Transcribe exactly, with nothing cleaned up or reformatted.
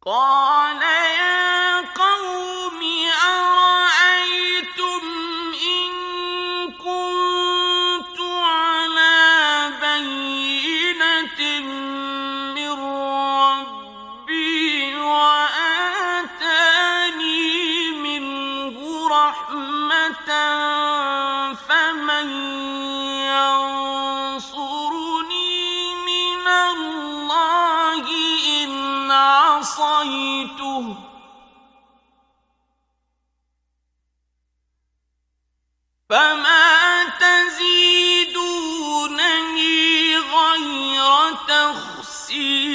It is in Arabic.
قال يا قوم أرأيتم إن كنت على بينة من ربي وآتاني منه رحمة فمن ينصرني من الله إن عصيته فما تزيدونني غير تخسير